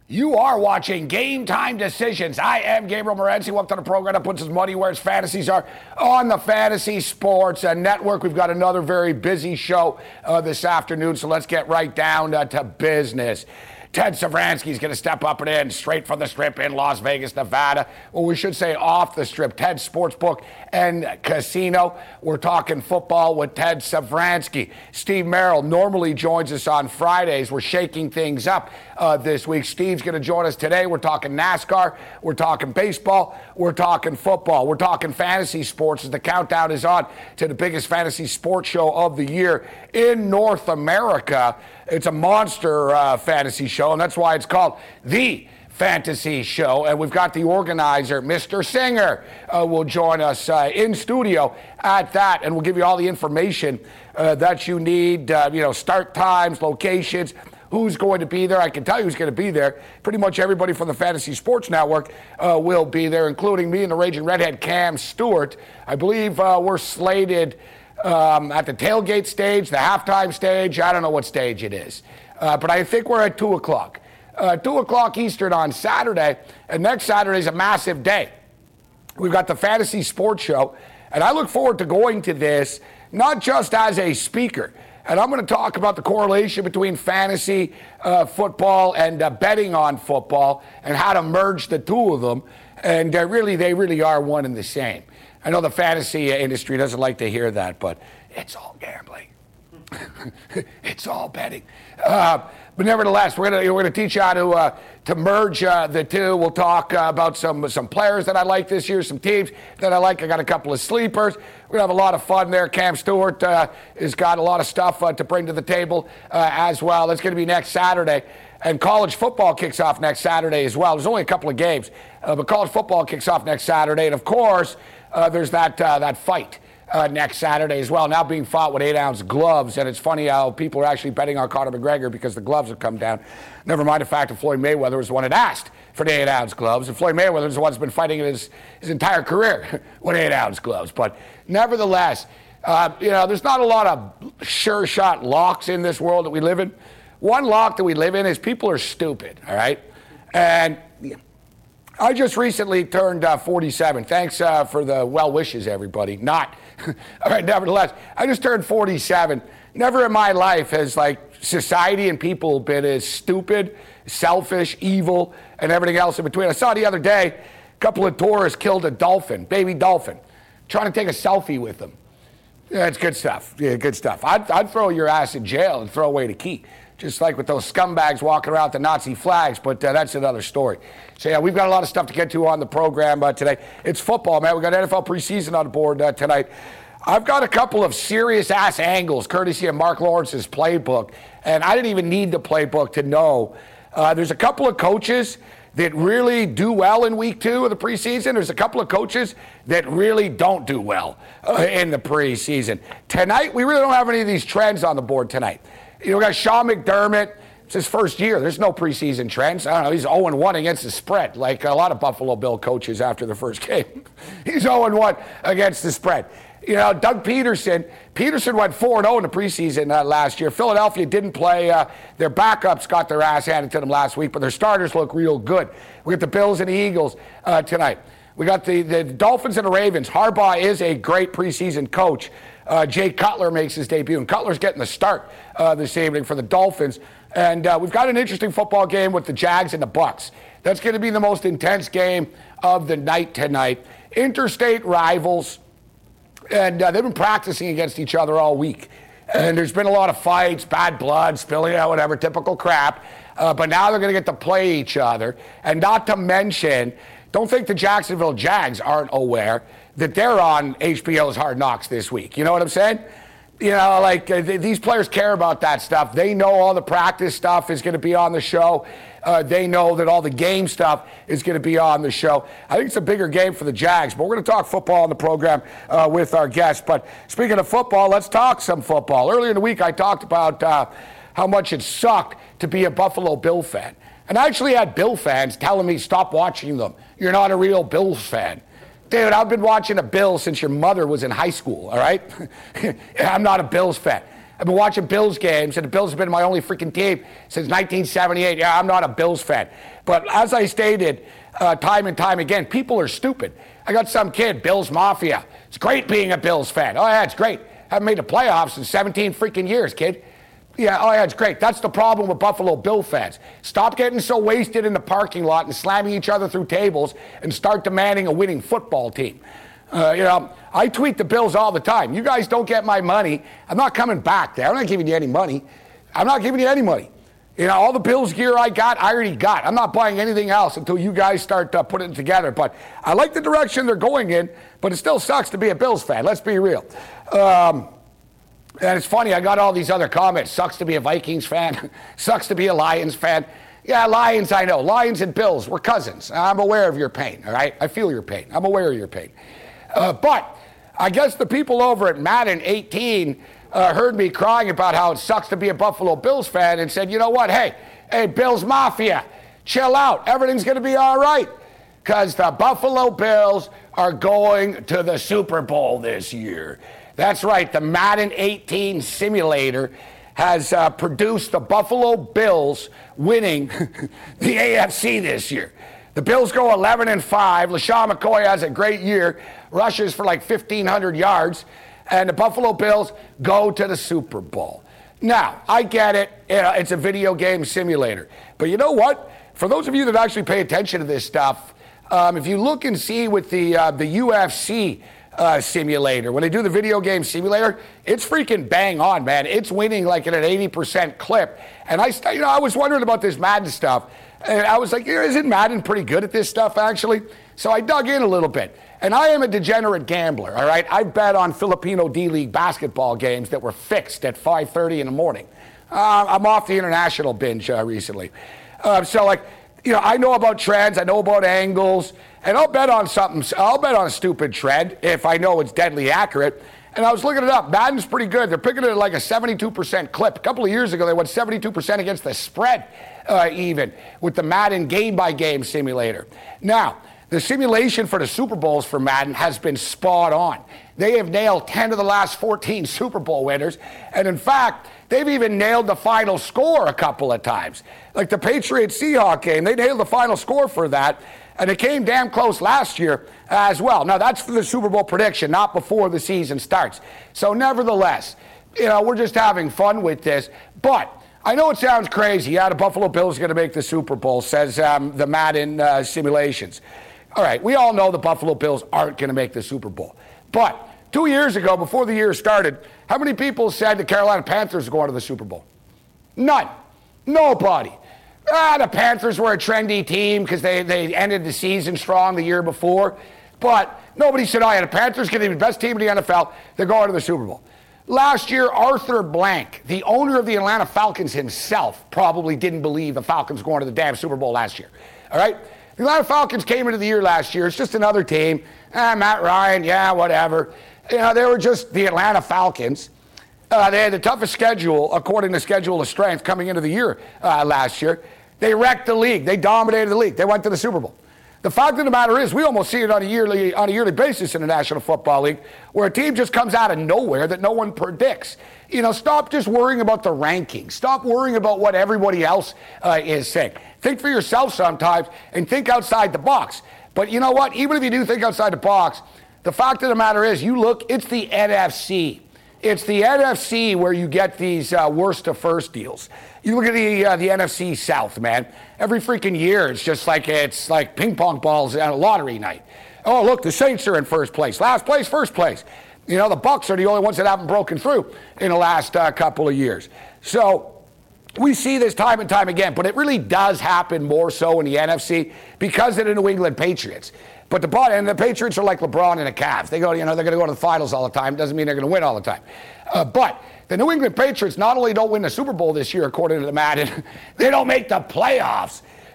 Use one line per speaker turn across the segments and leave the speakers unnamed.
You are watching Game Time Decisions. I am Gabriel Morency. Welcome to the program that puts his money where his fantasies are on the Fantasy Sports Network. We've got another very busy show this afternoon, so let's get right down to business. Ted Savransky is going to step up and in straight from the Strip in Las Vegas, Nevada. Well, we should say off the Strip. Ted's Sportsbook and Casino. We're talking football with Ted Savransky. Steve Merrill normally joins us on Fridays. We're shaking things up this week. Steve's going to join us today. We're talking NASCAR. We're talking baseball. We're talking football. We're talking fantasy sports as the countdown is on to the biggest fantasy sports show of the year in North America. It's a monster fantasy show, and that's why it's called The Fantasy Show. And we've got the organizer, Mr. Singer, will join us in studio at that, and we'll give you all the information that you need, start times, locations, who's going to be there. I can tell you who's going to be there. Pretty much everybody from the Fantasy Sports Network will be there, including me and the Raging Redhead, Cam Stewart. I believe we're slated at the tailgate stage, the halftime stage. I don't know what stage it is. But I think we're at 2 o'clock. 2 o'clock Eastern on Saturday. And next Saturday is a massive day. We've got the Fantasy Sports Show. And I look forward to going to this, not just as a speaker. And I'm going to talk about the correlation between fantasy football and betting on football and how to merge the two of them. And they really are one and the same. I know the fantasy industry doesn't like to hear that, but it's all gambling. It's all betting. But nevertheless, we're gonna teach you how to merge the two. We'll talk about some players that I like this year, some teams that I like. I got a couple of sleepers. We're gonna have a lot of fun there. Cam Stewart has got a lot of stuff to bring to the table as well. That's going to be next Saturday. And college football kicks off next Saturday as well. There's only a couple of games, but college football kicks off next Saturday. And of course, there's that fight next Saturday as well, now being fought with 8-ounce gloves. And it's funny how people are actually betting on Conor McGregor because the gloves have come down. Never mind the fact that Floyd Mayweather was the one that asked for the 8-ounce gloves. And Floyd Mayweather is the one that's been fighting his entire career with 8-ounce gloves. But nevertheless, there's not a lot of sure shot locks in this world that we live in. One lock that we live in is people are stupid, all right? And I just recently turned 47. Thanks for the well wishes, everybody. Not. All right, nevertheless, I just turned 47. Never in my life has, society and people been as stupid, selfish, evil, and everything else in between. I saw the other day, a couple of tourists killed a dolphin, baby dolphin, trying to take a selfie with them. Yeah, it's good stuff. Yeah, good stuff. I'd throw your ass in jail and throw away the key. Just like with those scumbags walking around with the Nazi flags, but that's another story. So, yeah, we've got a lot of stuff to get to on the program today. It's football, man. We've got NFL preseason on the board tonight. I've got a couple of serious-ass angles, courtesy of Mark Lawrence's playbook, and I didn't even need the playbook to know. There's a couple of coaches that really do well in week 2 of the preseason. There's a couple of coaches that really don't do well in the preseason. Tonight, we really don't have any of these trends on the board tonight. We got Sean McDermott. It's his first year. There's no preseason trends. I don't know. He's 0-1 against the spread, like a lot of Buffalo Bill coaches after the first game. He's 0-1 against the spread. Doug Peterson went 4-0 in the preseason last year. Philadelphia didn't play. Their backups got their ass handed to them last week, but their starters look real good. We got the Bills and the Eagles tonight. We got the Dolphins and the Ravens. Harbaugh is a great preseason coach. Jay Cutler makes his debut, and Cutler's getting the start this evening for the Dolphins. And we've got an interesting football game with the Jags and the Bucs. That's going to be the most intense game of the night tonight. Interstate rivals, and they've been practicing against each other all week. And there's been a lot of fights, bad blood, spilling out, whatever, typical crap. But now they're going to get to play each other. And not to mention, don't think the Jacksonville Jags aren't aware that they're on HBO's Hard Knocks this week. You know what I'm saying? These players care about that stuff. They know all the practice stuff is going to be on the show. They know that all the game stuff is going to be on the show. I think it's a bigger game for the Jags, but we're going to talk football on the program with our guests. But speaking of football, let's talk some football. Earlier in the week, I talked about how much it sucked to be a Buffalo Bill fan. And I actually had Bill fans telling me, stop watching them. You're not a real Bills fan. Dude, I've been watching the Bills since your mother was in high school, all right? I'm not a Bills fan. I've been watching Bills games, and the Bills have been my only freaking team since 1978. Yeah, I'm not a Bills fan. But as I stated time and time again, people are stupid. I got some kid, Bills Mafia. It's great being a Bills fan. Oh, yeah, it's great. Haven't made the playoffs in 17 freaking years, kid. Yeah, oh, yeah, it's great. That's the problem with Buffalo Bill fans. Stop getting so wasted in the parking lot and slamming each other through tables and start demanding a winning football team. I tweet the Bills all the time. You guys don't get my money. I'm not coming back there. I'm not giving you any money. I'm not giving you any money. All the Bills gear I got, I already got. I'm not buying anything else until you guys start putting it together. But I like the direction they're going in, but it still sucks to be a Bills fan. Let's be real. And it's funny, I got all these other comments. Sucks to be a Vikings fan. Sucks to be a Lions fan. Yeah, Lions, I know. Lions and Bills, we're cousins. I'm aware of your pain, all right? I feel your pain. I'm aware of your pain. But I guess the people over at Madden 18 heard me crying about how it sucks to be a Buffalo Bills fan and said, you know what? Hey, Bills Mafia, chill out. Everything's going to be all right. Because the Buffalo Bills are going to the Super Bowl this year. That's right. The Madden 18 simulator has produced the Buffalo Bills winning the AFC this year. The Bills go 11-5. LaShawn McCoy has a great year, rushes for like 1,500 yards, and the Buffalo Bills go to the Super Bowl. Now, I get it. It's a video game simulator. But you know what? For those of you that actually pay attention to this stuff, if you look and see with the UFC simulator, when they do the video game simulator, it's freaking bang on, man. It's winning like at an 80% clip. And I was wondering about this Madden stuff, and I was like, isn't Madden pretty good at this stuff, actually? So I dug in a little bit. And I am a degenerate gambler, all right? I bet on Filipino D-League basketball games that were fixed at 5:30 in the morning. I'm off the international binge recently. I know about trends, I know about angles, and I'll bet on something. I'll bet on a stupid trend if I know it's deadly accurate. And I was looking it up. Madden's pretty good. They're picking it at like a 72% clip. A couple of years ago, they went 72% against the spread even with the Madden game-by-game simulator. Now, the simulation for the Super Bowls for Madden has been spot on. They have nailed 10 of the last 14 Super Bowl winners. And in fact, they've even nailed the final score a couple of times. Like the Patriots-Seahawks game, they nailed the final score for that. And it came damn close last year as well. Now, that's for the Super Bowl prediction, not before the season starts. So nevertheless, we're just having fun with this. But I know it sounds crazy. Yeah, the Buffalo Bills are going to make the Super Bowl, says the Madden simulations. All right, we all know the Buffalo Bills aren't going to make the Super Bowl. But 2 years ago, before the year started, how many people said the Carolina Panthers are going to the Super Bowl? None. Nobody. The Panthers were a trendy team because they ended the season strong the year before. But nobody said, the Panthers get the best team in the NFL. They're going to the Super Bowl. Last year, Arthur Blank, the owner of the Atlanta Falcons himself, probably didn't believe the Falcons were going to the damn Super Bowl last year. All right? The Atlanta Falcons came into the year last year. It's just another team. Matt Ryan, yeah, whatever. They were just the Atlanta Falcons. They had the toughest schedule, according to Schedule of Strength, coming into the year last year. They wrecked the league. They dominated the league. They went to the Super Bowl. The fact of the matter is, we almost see it on a yearly basis in the National Football League, where a team just comes out of nowhere that no one predicts. Stop just worrying about the rankings. Stop worrying about what everybody else is saying. Think for yourself sometimes and think outside the box. But you know what? Even if you do think outside the box, the fact of the matter is, it's the NFC. It's the NFC where you get these worst to first deals. You look at the NFC South, man. Every freaking year, it's like ping pong balls on a lottery night. Oh, look, the Saints are in first place. Last place, first place. The Bucks are the only ones that haven't broken through in the last couple of years. So we see this time and time again, but it really does happen more so in the NFC because of the New England Patriots. But the Patriots are like LeBron and the Cavs. They're going to go to the finals all the time. Doesn't mean they're going to win all the time. But the New England Patriots not only don't win the Super Bowl this year, according to the Madden, they don't make the playoffs.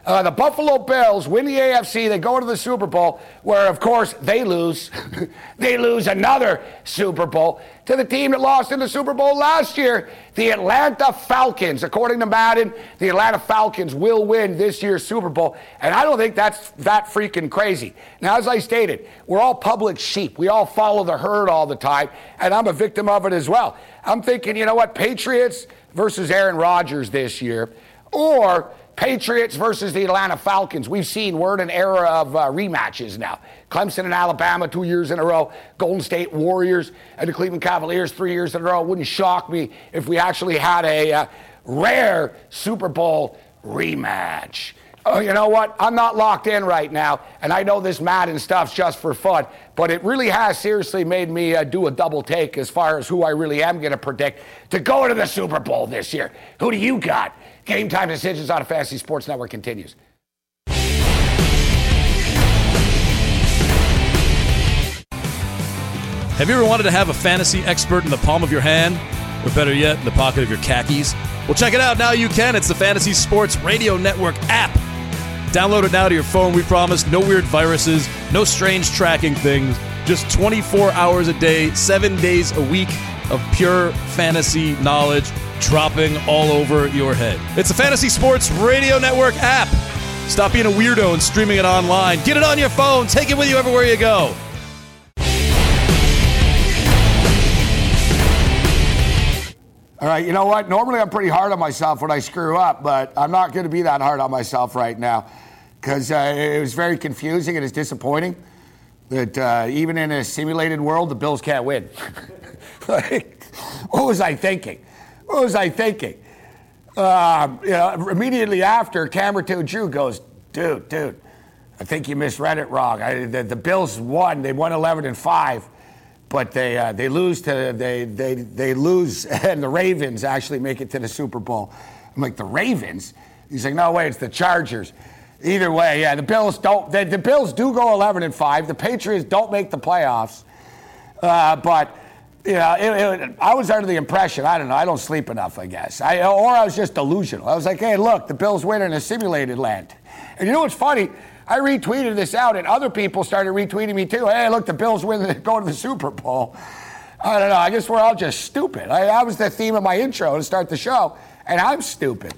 The Buffalo Bills win the AFC. They go to the Super Bowl, where, of course, they lose. They lose another Super Bowl to the team that lost in the Super Bowl last year, the Atlanta Falcons. According to Madden, the Atlanta Falcons will win this year's Super Bowl, and I don't think that's that freaking crazy. Now, as I stated, we're all public sheep. We all follow the herd all the time, and I'm a victim of it as well. I'm thinking, you know what, Patriots versus Aaron Rodgers this year, or Patriots versus the Atlanta Falcons. We've seen we're in an era of rematches now. Clemson and Alabama 2 years in a row. Golden State Warriors and the Cleveland Cavaliers 3 years in a row. It wouldn't shock me if we actually had a rare Super Bowl rematch. Oh, you know what? I'm not locked in right now, and I know this Madden stuff's just for fun, but it really has seriously made me do a double take as far as who I really am going to predict to go to the Super Bowl this year. Who do you got? Game Time Decisions on a Fantasy Sports Network continues.
Have you ever wanted to have a fantasy expert in the palm of your hand? Or better yet, in the pocket of your khakis? Well, check it out. Now you can. It's the Fantasy Sports Radio Network app. Download it now to your phone, we promise. No weird viruses, no strange tracking things. Just 24 hours a day, 7 days a week of pure fantasy knowledge dropping all over your head. It's the Fantasy Sports Radio Network app. Stop being a weirdo and streaming it online. Get it on your phone. Take it with you everywhere you go.
All right, you know what? Normally I'm pretty hard on myself when I screw up, but I'm not going to be that hard on myself right now because it was very confusing and it's disappointing that even in a simulated world, the Bills can't win. Like, what was I thinking? What was I thinking? Immediately after, Camera 2 Drew goes, dude, I think you misread it wrong. The Bills won. They won 11-5, but they lose to they lose, and the Ravens actually make it to the Super Bowl. I'm like, the Ravens? He's like, no way, it's the Chargers. Either way, yeah, the Bills don't. The Bills do go 11-5. The Patriots don't make the playoffs, but. You know, I was under the impression, I don't know, I don't sleep enough, I guess. Or I was just delusional. I was like, hey, look, the Bills win in a simulated land. And you know what's funny? I retweeted this out, and other people started retweeting me too. Hey, look, the Bills win, go to the Super Bowl. I don't know, I guess we're all just stupid. That was the theme of my intro to start the show, and I'm stupid.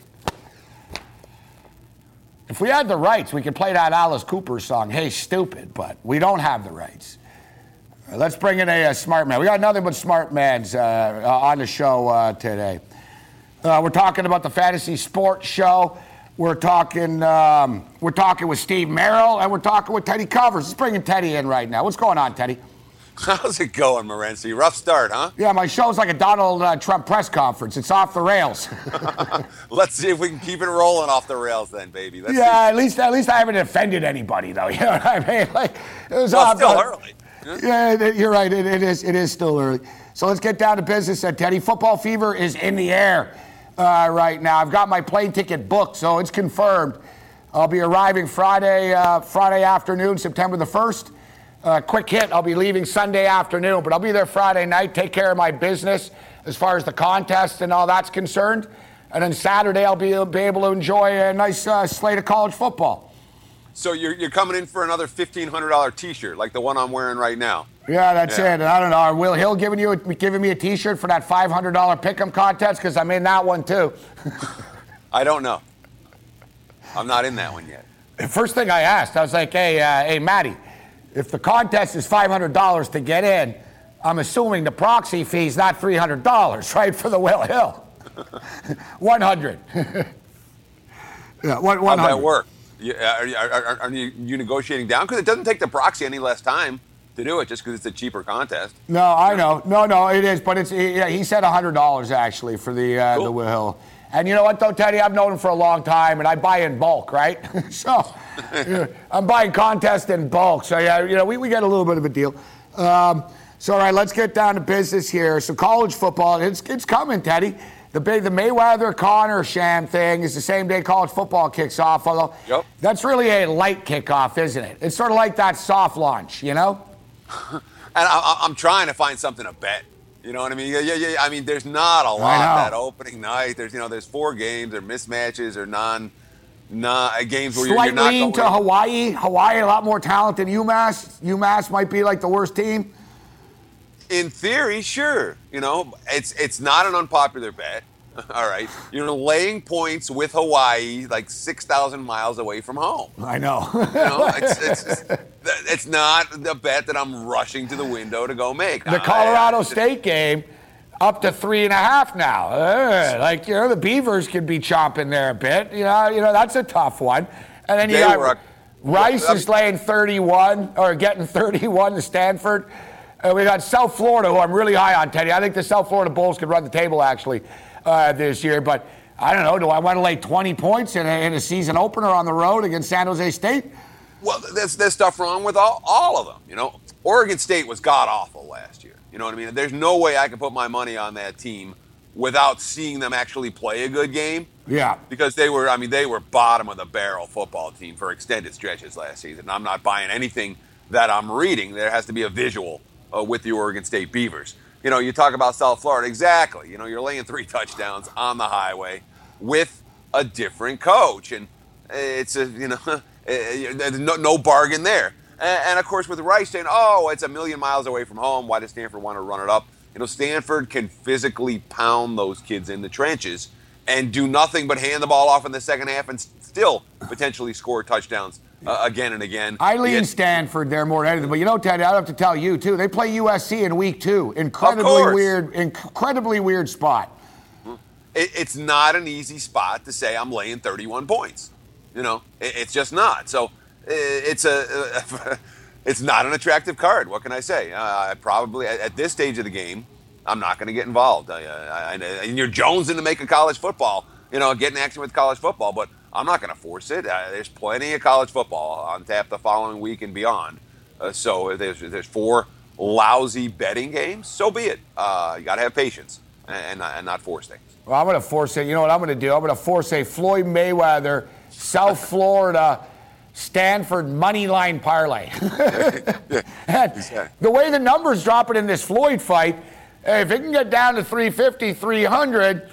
If we had the rights, we could play that Alice Cooper song, Hey, Stupid, but we don't have the rights. Let's bring in a smart man. We got nothing but smart mans on the show today. We're talking about the Fantasy Sports Show. We're talking with Steve Merrill, and we're talking with Teddy Covers. Let's bring in Teddy in right now. What's going on, Teddy?
How's it going, Morency? Rough start, huh?
Yeah, my show's like a Donald Trump press conference. It's off the rails.
Let's see if we can keep it rolling off the rails then, baby. Let's see.
At least I haven't offended anybody, though. You know what I mean? Like, it was
well, still early.
Yeah, you're right. It is still early. So let's get down to business, Teddy. Football fever is in the air right now. I've got my plane ticket booked, so it's confirmed. I'll be arriving Friday afternoon, September the 1st. Quick hit, I'll be leaving Sunday afternoon, but I'll be there Friday night, take care of my business as far as the contest and all that's concerned. And then Saturday, I'll be able to enjoy a nice slate of college football.
So you're coming in for another $1,500 T-shirt, like the one I'm wearing right now.
Yeah, that's it. And I don't know, are Will Hill giving me a T-shirt for that $500 pick'em contest? Because I'm in that one too.
I don't know. I'm not in that one yet.
The first thing I asked, I was like, hey, Matty, if the contest is $500 to get in, I'm assuming the proxy fee is not $300, right, for the Will Hill? 100. Yeah, 100.
How'd that work? Are you negotiating down? Because it doesn't take the proxy any less time to do it just because it's a cheaper contest.
No, I know. No, it is. But he said $100 actually for the Will Hill. And you know what, though, Teddy? I've known him for a long time, and I buy in bulk, right? So I'm buying contests in bulk. So, yeah, we get a little bit of a deal. So, all right, let's get down to business here. So college football, it's coming, Teddy. The Mayweather-Conor sham thing is the same day college football kicks off, although that's really a light kickoff, isn't it? It's sort of like that soft launch, you know?
And I'm trying to find something to bet. You know what I mean? Yeah. I mean, there's not a lot that opening night. There's 4 games or mismatches or games where
Slight
you're not
lean
going
to Hawaii. Hawaii, a lot more talent than UMass. UMass might be like the worst team.
In theory, sure. It's not an unpopular bet. All right. You're laying points with Hawaii like 6,000 miles away from home.
I know.
It's not the bet that I'm rushing to the window to go make.
The Colorado State game, up to 3.5 now. The Beavers could be chomping there a bit. That's a tough one. And then you got Rice is laying 31 or getting 31 to Stanford. We got South Florida, who I'm really high on, Teddy. I think the South Florida Bulls could run the table, actually, this year. But I don't know. Do I want to lay 20 points in a season opener on the road against San Jose State?
Well, there's stuff wrong with all of them. Oregon State was god-awful last year. You know what I mean? There's no way I can put my money on that team without seeing them actually play a good game.
Yeah.
Because they were bottom of the barrel football team for extended stretches last season. I'm not buying anything that I'm reading. There has to be a visual with the Oregon State Beavers. You talk about South Florida. Exactly. You're laying 3 touchdowns on the highway with a different coach. And it's there's no bargain there. And of course, with Rice saying, it's a million miles away from home, why does Stanford want to run it up? Stanford can physically pound those kids in the trenches and do nothing but hand the ball off in the second half and still potentially score touchdowns again and again.
I lean Stanford there more than anything. But Teddy, I have to tell you, too, they play USC in week 2. Incredibly weird spot.
It's not an easy spot to say I'm laying 31 points. It's just not. So it's not an attractive card. What can I say? I probably, at this stage of the game, I'm not going to get involved. And you're jonesing to make a college football, getting action with college football, but I'm not going to force it. There's plenty of college football on tap the following week and beyond. So there's 4 lousy betting games. So be it. You got to have patience and not force things.
Well, I'm going to force it. You know what I'm going to do? I'm going to force a Floyd Mayweather, South Florida, Stanford money line parlay. The way the numbers dropping in this Floyd fight, if it can get down to 350, 300,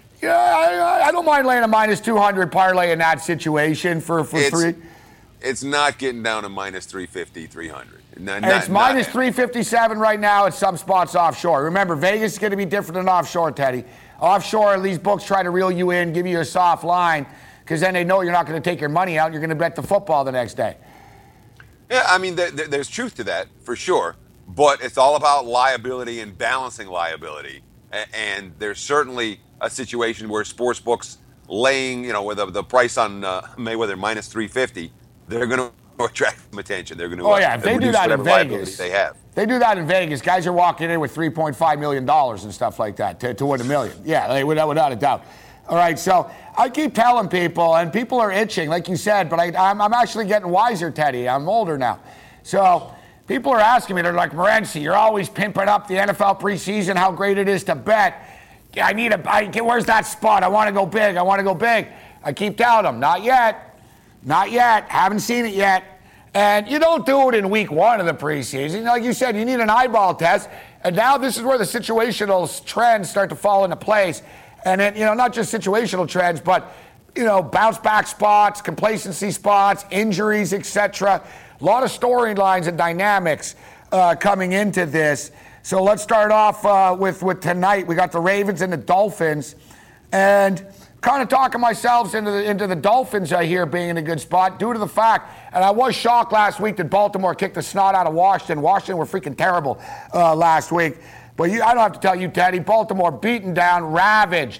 I don't mind laying a minus 200 parlay in that situation for 3.
It's not getting down to minus 350, 300.
It's minus 357 right now at some spots offshore. Remember, Vegas is going to be different than offshore, Teddy. Offshore, these books try to reel you in, give you a soft line, because then they know you're not going to take your money out. You're going to bet the football the next day.
Yeah, there's truth to that, for sure. But it's all about liability and balancing liability. And there's certainly a situation where sports books laying, with the price on Mayweather minus 350, they're going to attract some attention. They're going to
if they do that in Vegas,
they have.
They do that in Vegas. Guys are walking in with $3.5 million and stuff like that to win $1 million. Yeah, without a doubt. All right, so I keep telling people, and people are itching, like you said, but I'm actually getting wiser, Teddy. I'm older now. So people are asking me, they're like, Morency, you're always pimping up the NFL preseason, how great it is to bet. Where's that spot? I want to go big. I keep telling them, not yet. Haven't seen it yet. And you don't do it in week 1 of the preseason. Like you said, you need an eyeball test. And now this is where the situational trends start to fall into place. And then, not just situational trends, but, bounce back spots, complacency spots, injuries, etc. A lot of storylines and dynamics coming into this. So let's start off with tonight. We got the Ravens and the Dolphins. And kind of talking myself into the Dolphins here being in a good spot due to the fact, and I was shocked last week that Baltimore kicked the snot out of Washington. Washington were freaking terrible last week. But I don't have to tell you, Teddy, Baltimore beaten down, ravaged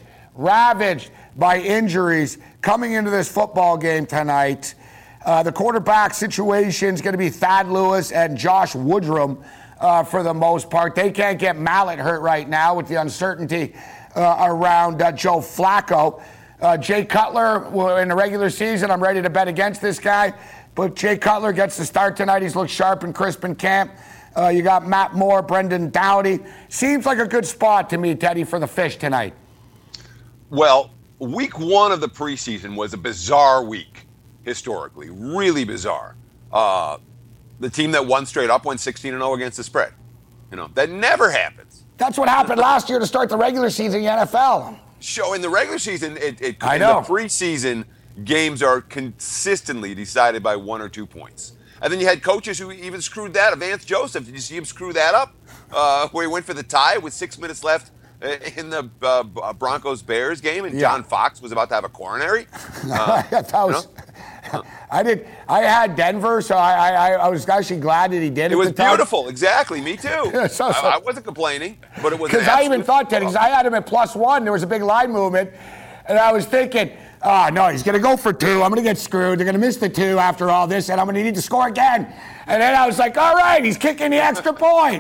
by injuries coming into this football game tonight. The quarterback situation is going to be Thad Lewis and Josh Woodrum for the most part. They can't get Mallett hurt right now with the uncertainty around Joe Flacco. Jay Cutler, in the regular season, I'm ready to bet against this guy. But Jay Cutler gets the start tonight. He's looked sharp and crisp in camp. You got Matt Moore, Brendan Dowdy. Seems like a good spot to me, Teddy, for the Fish tonight.
Well, week 1 of the preseason was a bizarre week, historically. Really bizarre. The team that won straight up went 16-0 against the spread. That never happens.
That's what happened last year to start the regular season in the NFL.
In the regular season, in the preseason, games are consistently decided by 1 or 2 points. And then you had coaches who even screwed that up. Vance Joseph, did you see him screw that up? Where he went for the tie with 6 minutes left in the Broncos-Bears game, and John Fox was about to have a coronary?
I had Denver, so I was actually glad that he did.
It was beautiful, exactly. Me too. I wasn't complaining, but it was
because I even thought that because I had him at +1. There was a big line movement, and I was thinking, oh no, he's going to go for 2. I'm going to get screwed. They're going to miss the 2 after all this, and I'm going to need to score again. And then I was like, all right, he's kicking the extra point.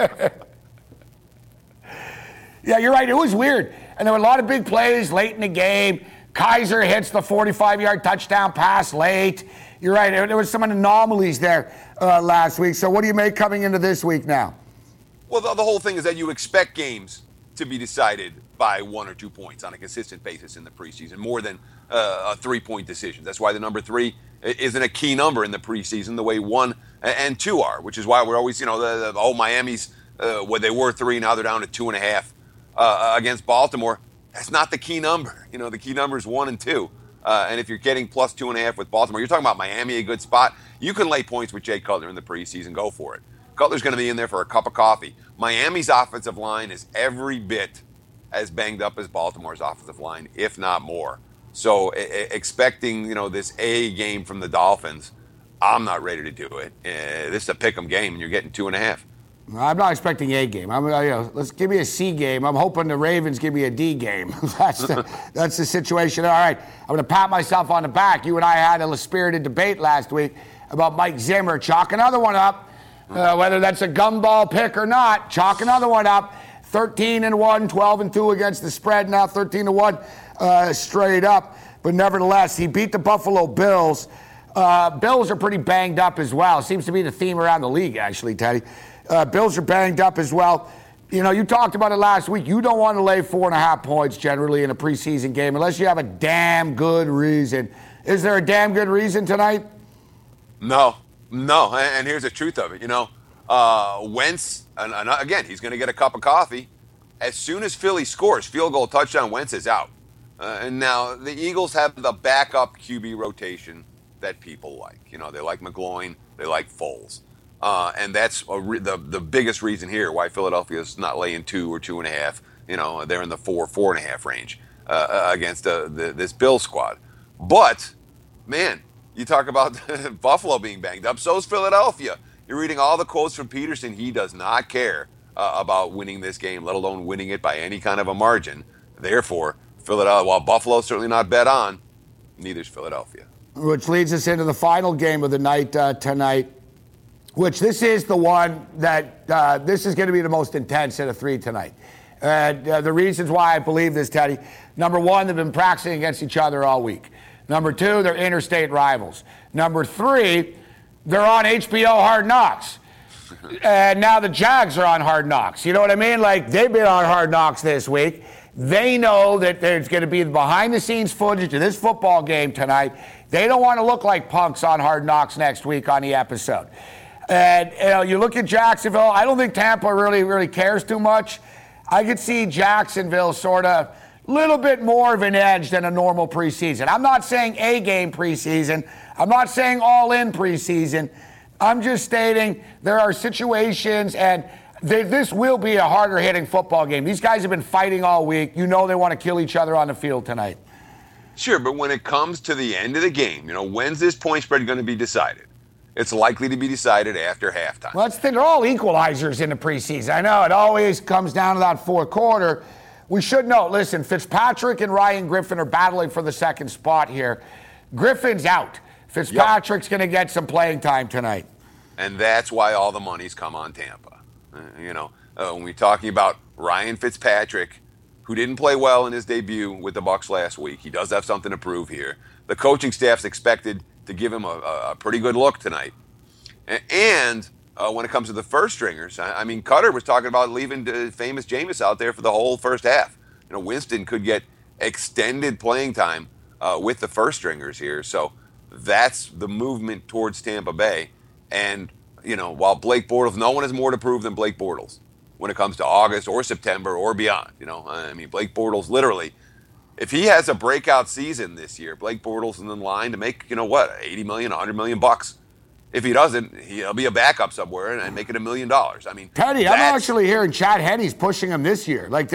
Yeah, you're right. It was weird, and there were a lot of big plays late in the game. Kaiser hits the 45-yard touchdown pass late. You're right. There was some anomalies there last week. So what do you make coming into this week now?
Well, the whole thing is that you expect games to be decided by 1 or 2 points on a consistent basis in the preseason, more than a 3-point decision. That's why the number 3 isn't a key number in the preseason the way 1 and 2 are, which is why we're always, Miami's, where they were 3, now they're down to 2.5 against Baltimore. That's not the key number. The key number is 1 and 2. And if you're getting +2.5 with Baltimore, you're talking about Miami, a good spot. You can lay points with Jay Cutler in the preseason. Go for it. Cutler's going to be in there for a cup of coffee. Miami's offensive line is every bit as banged up as Baltimore's offensive line, if not more. So expecting, this A game from the Dolphins, I'm not ready to do it. This is a pick'em game, and you're getting 2.5.
I'm not expecting a game. Let's give me a C game. I'm hoping the Ravens give me a D game. That's the situation. All right, I'm going to pat myself on the back. You and I had a spirited debate last week about Mike Zimmer. Chalk another one up, whether that's a gumball pick or not. Chalk another one up. 13-1, 12-2 against the spread. Now 13-1 straight up. But nevertheless, he beat the Buffalo Bills. Bills are pretty banged up as well. Seems to be the theme around the league, actually, Teddy. Bills are banged up as well. You talked about it last week. You don't want to lay 4.5 points generally in a preseason game unless you have a damn good reason. Is there a damn good reason tonight?
No. And here's the truth of it. Wentz, and again, he's going to get a cup of coffee. As soon as Philly scores, field goal, touchdown, Wentz is out. And now the Eagles have the backup QB rotation that people like. They like McGloin, they like Foles. And that's the biggest reason here why Philadelphia is not laying 2 or 2.5. They're in the 4.5 range against this Bill squad. But, man, you talk about Buffalo being banged up. So is Philadelphia. You're reading all the quotes from Peterson. He does not care about winning this game, let alone winning it by any kind of a margin. Therefore, Philadelphia, while Buffalo's certainly not bet on, neither is Philadelphia.
Which leads us into the final game of the night tonight. Which this is the one that this is going to be the most intense out of 3 tonight. The reasons why I believe this, Teddy. Number 1, they've been practicing against each other all week. Number 2, they're interstate rivals. Number 3, they're on HBO Hard Knocks. And now the Jags are on Hard Knocks. You know what I mean? Like, they've been on Hard Knocks this week. They know that there's going to be behind-the-scenes footage of this football game tonight. They don't want to look like punks on Hard Knocks next week on the episode. And you look at Jacksonville. I don't think Tampa really cares too much. I could see Jacksonville sort of a little bit more of an edge than a normal preseason. I'm not saying A game preseason. I'm not saying all in preseason. I'm just stating there are situations, and this will be a harder hitting football game. These guys have been fighting all week. They want to kill each other on the field tonight.
Sure, but when it comes to the end of the game, when's this point spread going to be decided? It's likely to be decided after halftime.
Well, they're all equalizers in the preseason. I know it always comes down to that fourth quarter. We should note, listen, Fitzpatrick and Ryan Griffin are battling for the second spot here. Griffin's out. Fitzpatrick's going to get some playing time tonight.
And that's why all the money's come on Tampa. When we're talking about Ryan Fitzpatrick, who didn't play well in his debut with the Bucs last week, he does have something to prove here. The coaching staff's expected to give him a pretty good look tonight. And when it comes to the first stringers, Cutter was talking about leaving famous Jameis out there for the whole first half. Winston could get extended playing time with the first stringers here. So that's the movement towards Tampa Bay. And, while Blake Bortles, no one has more to prove than Blake Bortles when it comes to August or September or beyond. Blake Bortles literally if he has a breakout season this year, Blake Bortles is in line to make, $80 million, $100 million bucks. If he doesn't, he'll be a backup somewhere and make it $1 million. I mean,
Teddy, I'm actually hearing Chad Henne's pushing him this year. Like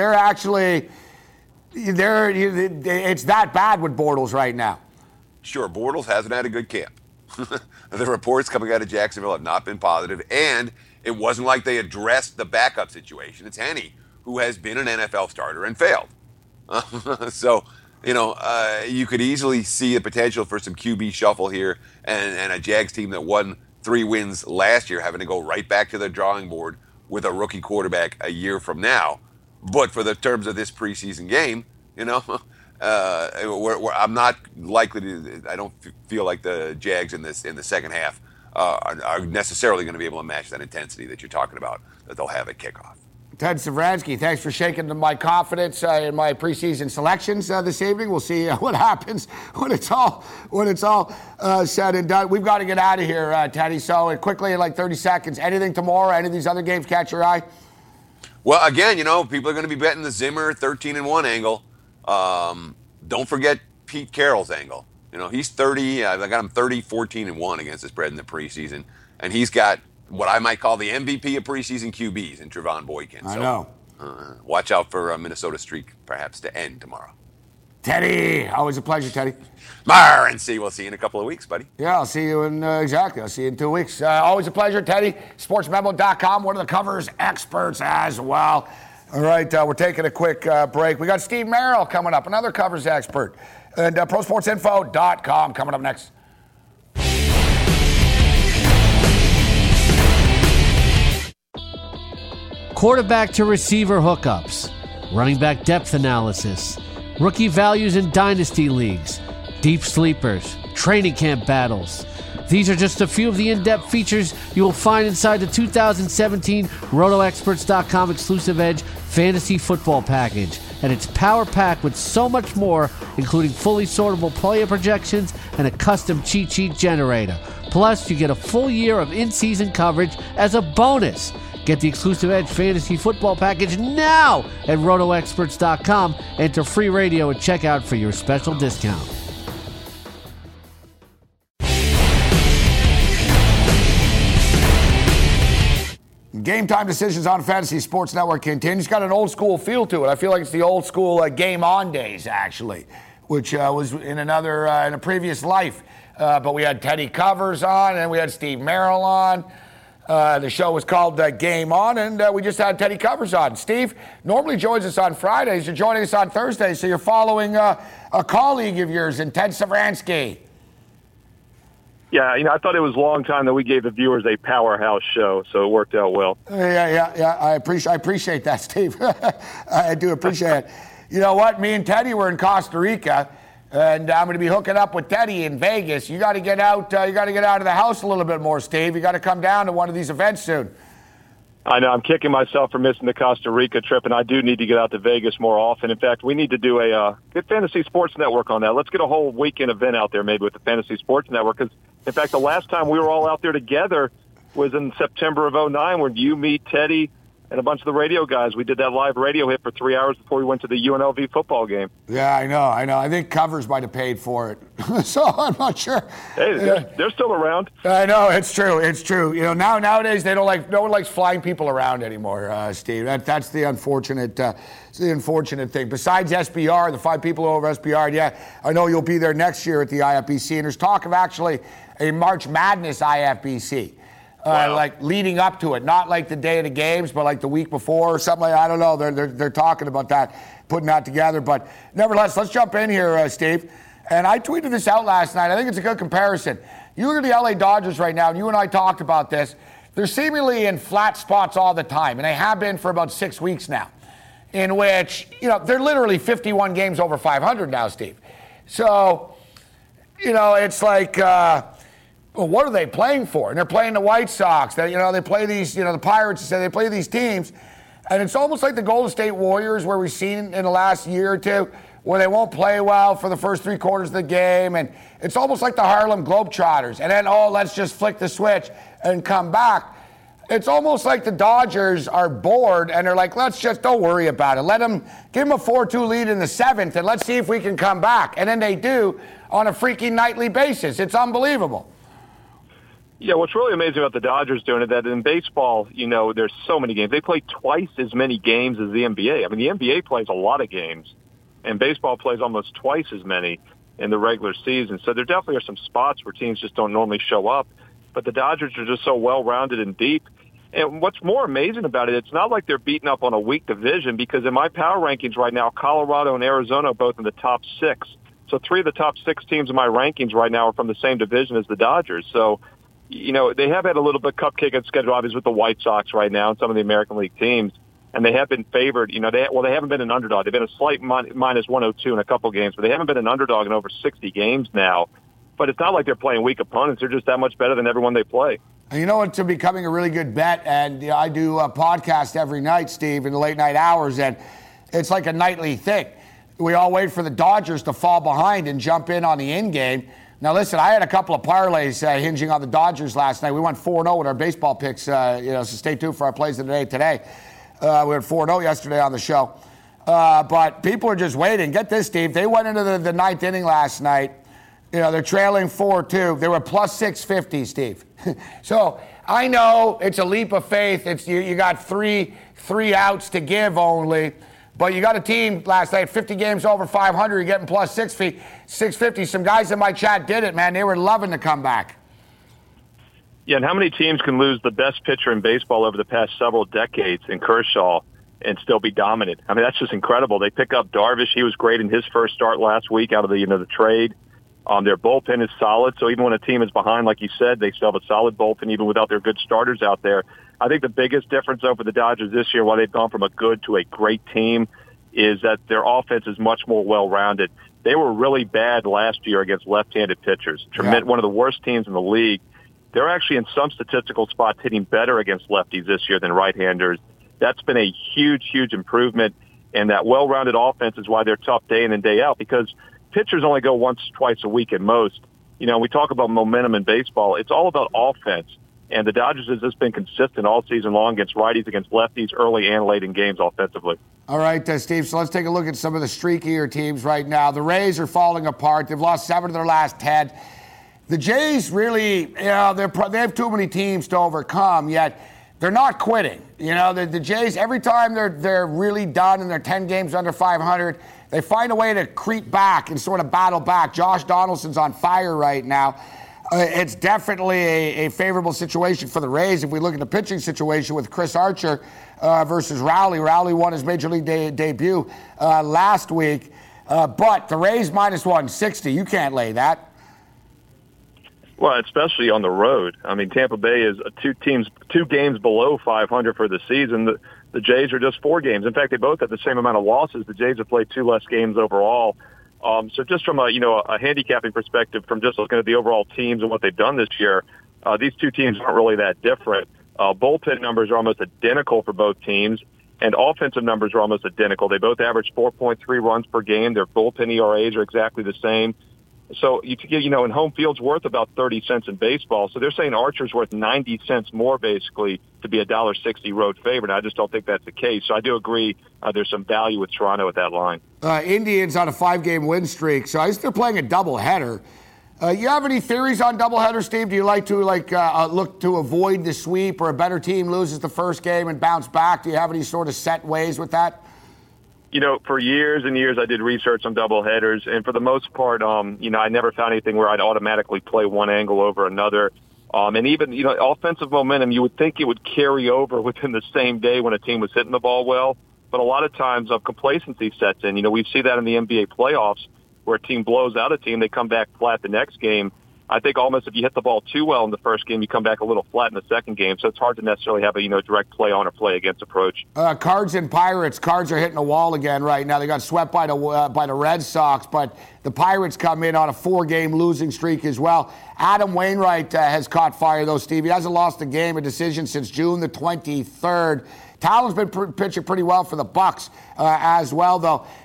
it's that bad with Bortles right now.
Sure, Bortles hasn't had a good camp. The reports coming out of Jacksonville have not been positive, and it wasn't like they addressed the backup situation. It's Henne, who has been an NFL starter and failed. So, you could easily see a potential for some QB shuffle here and a Jags team that won 3 wins last year having to go right back to the drawing board with a rookie quarterback a year from now. But for the terms of this preseason game, I'm not likely to. I don't feel like the Jags in the second half are necessarily going to be able to match that intensity that you're talking about that they'll have at kickoff.
Ted Savransky, thanks for shaking my confidence in my preseason selections this evening. We'll see what happens when it's all said and done. We've got to get out of here, Teddy. So quickly, in like 30 seconds, anything tomorrow? Any of these other games catch your eye?
Well, again, people are going to be betting the Zimmer 13-1 angle. Don't forget Pete Carroll's angle. He's 30. I got him 30, 14-1 against the spread in the preseason, and he's got what I might call the MVP of preseason QBs in Trevon Boykin.
I know.
Watch out for a Minnesota streak perhaps to end tomorrow.
Teddy, always a pleasure, Teddy.
RNC, we'll see you in a couple of weeks, buddy.
Yeah, I'll see you in, exactly. I'll see you in 2 weeks. Always a pleasure, Teddy. SportsMemo.com, one of the covers experts as well. All right, we're taking a quick break. We got Steve Merrill coming up, another covers expert. And ProSportsInfo.com coming up next.
Quarterback to receiver hookups, running back depth analysis, rookie values in dynasty leagues, deep sleepers, training camp battles. These are just a few of the in-depth features you will find inside the 2017 RotoExperts.com exclusive Edge Fantasy Football Package. And it's power-packed with so much more, including fully sortable player projections and a custom cheat sheet generator. Plus, you get a full year of in-season coverage as a bonus. Get the exclusive Edge Fantasy Football Package now at RotoExperts.com. Enter free radio at checkout for your special discount.
Game time decisions on Fantasy Sports Network continues. Got an old school feel to it. I feel like it's the old school game on days, actually, which was in in a previous life. But we had Teddy Covers on, and we had Steve Merrill on. The show was called Game On, and we just had Teddy Covers on. Steve normally joins us on Fridays. You're joining us on Thursdays, so you're following a colleague of yours in Ted Savransky.
Yeah, I thought it was a long time that we gave the viewers a powerhouse show, so it worked out well.
Yeah. I appreciate that, Steve. I do appreciate it. You know what? Me and Teddy were in Costa Rica, and I'm going to be hooking up with Teddy in Vegas. You got to get out. You got to get out of the house a little bit more, Steve. You got to come down to one of these events soon.
I know. I'm kicking myself for missing the Costa Rica trip, and I do need to get out to Vegas more often. In fact, we need to do a get Fantasy Sports Network on that. Let's get a whole weekend event out there maybe with the Fantasy Sports Network. Because, in fact, the last time we were all out there together was in September of 2009 when you, me, Teddy, and a bunch of the radio guys, we did that live radio hit for 3 hours before we went to the UNLV football game.
Yeah, I know. I think Covers might have paid for it. So I'm not sure.
Hey, they're still around.
I know, it's true. Nowadays no one likes flying people around anymore, Steve. That's the unfortunate thing. Besides SBR, the 5 people over SBR, yeah, I know you'll be there next year at the IFBC, and there's talk of actually a March Madness IFBC.
Wow.
Like leading up to it, not like the day of the games, but like the week before or something like that. I don't know. They're talking about that, putting that together. But nevertheless, let's jump in here, Steve. And I tweeted this out last night. I think it's a good comparison. You look at the LA Dodgers right now, and you and I talked about this. They're seemingly in flat spots all the time, and they have been for about 6 weeks now, in which, they're literally 51 games over 500 now, Steve. So, it's like... well, what are they playing for? And they're playing the White Sox. They play these, the Pirates, they play these teams. And it's almost like the Golden State Warriors, where we've seen in the last year or two, where they won't play well for the first 3 quarters of the game. And it's almost like the Harlem Globetrotters. And then, let's just flick the switch and come back. it's almost like the Dodgers are bored and they're like, don't worry about it. Give them a 4-2 lead in the 7th and let's see if we can come back. And then they do on a freaking nightly basis. It's unbelievable.
Yeah, what's really amazing about the Dodgers doing it, that in baseball, there's so many games. They play twice as many games as the NBA. I mean, the NBA plays a lot of games, and baseball plays almost twice as many in the regular season. So there definitely are some spots where teams just don't normally show up. But the Dodgers are just so well-rounded and deep. And what's more amazing about it, it's not like they're beating up on a weak division, because in my power rankings right now, Colorado and Arizona are both in the top 6. So 3 of the top 6 teams in my rankings right now are from the same division as the Dodgers. So, they have had a little bit cupcake schedule, obviously, with the White Sox right now and some of the American League teams. And they have been favored. They haven't been an underdog. They've been a slight minus 102 in a couple games, but they haven't been an underdog in over 60 games now. But it's not like they're playing weak opponents. They're just that much better than everyone they play.
And you know what's becoming a really good bet? And I do a podcast every night, Steve, in the late night hours, and it's like a nightly thing. We all wait for the Dodgers to fall behind and jump in on the in game. Now, listen, I had a couple of parlays hinging on the Dodgers last night. We went 4-0 with our baseball picks, so stay tuned for our plays of the day today. We had 4-0 yesterday on the show. But people are just waiting. Get this, Steve. They went into the 9th inning last night. They're trailing 4-2. They were plus 650, Steve. So I know it's a leap of faith. It's you got three outs to give only. But you got a team last night, 50 games over 500. You're getting plus 650. Some guys in my chat did it, man. They were loving to come back.
Yeah, and how many teams can lose the best pitcher in baseball over the past several decades in Kershaw and still be dominant? I mean, that's just incredible. They pick up Darvish. He was great in his first start last week out of the trade. Their bullpen is solid, so even when a team is behind, like you said, they still have a solid bullpen even without their good starters out there. I think the biggest difference over the Dodgers this year, why they've gone from a good to a great team, is that their offense is much more well-rounded. They were really bad last year against left-handed pitchers. Yeah. One of the worst teams in the league. They're actually in some statistical spots hitting better against lefties this year than right-handers. That's been a huge, huge improvement, and that well-rounded offense is why they're tough day in and day out, because pitchers only go once, twice a week at most. We talk about momentum in baseball. It's all about offense. And the Dodgers has just been consistent all season long against righties, against lefties, early and late in games offensively.
All right, Steve, so let's take a look at some of the streakier teams right now. The Rays are falling apart. They've lost 7 of their last 10. The Jays really, they have too many teams to overcome, yet they're not quitting. The Jays, every time they're really done and they're 10 games under 500, they find a way to creep back and sort of battle back. Josh Donaldson's on fire right now. It's definitely a favorable situation for the Rays. If we look at the pitching situation with Chris Archer versus Rowley. Rowley won his Major League debut last week. But the Rays minus 160, you can't lay that.
Well, especially on the road. I mean, Tampa Bay is 2 games below 500 for the season. The Jays are just 4 games. In fact, they both have the same amount of losses. The Jays have played 2 less games overall. So just from a handicapping perspective, from just looking at the overall teams and what they've done this year, these 2 teams aren't really that different. Bullpen numbers are almost identical for both teams, and offensive numbers are almost identical. They both average 4.3 runs per game. Their bullpen ERAs are exactly the same. So in home field's worth about 30 cents in baseball. So they're saying Archer's worth 90 cents more basically to be a $1.60 road favorite. I just don't think that's the case. So I do agree there's some value with Toronto at that line.
Indians on a 5-game win streak. So I guess they're playing a doubleheader. You have any theories on doubleheader, Steve? Do you like to look to avoid the sweep, or a better team loses the first game and bounce back? Do you have any sort of set ways with that?
For years and years, I did research on doubleheaders, and for the most part, I never found anything where I'd automatically play one angle over another. And even, offensive momentum, you would think it would carry over within the same day when a team was hitting the ball well. But a lot of times, complacency sets in. We see that in the NBA playoffs, where a team blows out a team, they come back flat the next game. I think almost if you hit the ball too well in the first game, you come back a little flat in the second game. So it's hard to necessarily have a direct play on or play against approach.
Cards and Pirates. Cards are hitting a wall again right now. They got swept by the Red Sox, but the Pirates come in on a 4-game losing streak as well. Adam Wainwright has caught fire, though, Steve. He hasn't lost a decision since June the 23rd. Talon's been pitching pretty well for the Bucks as well, though.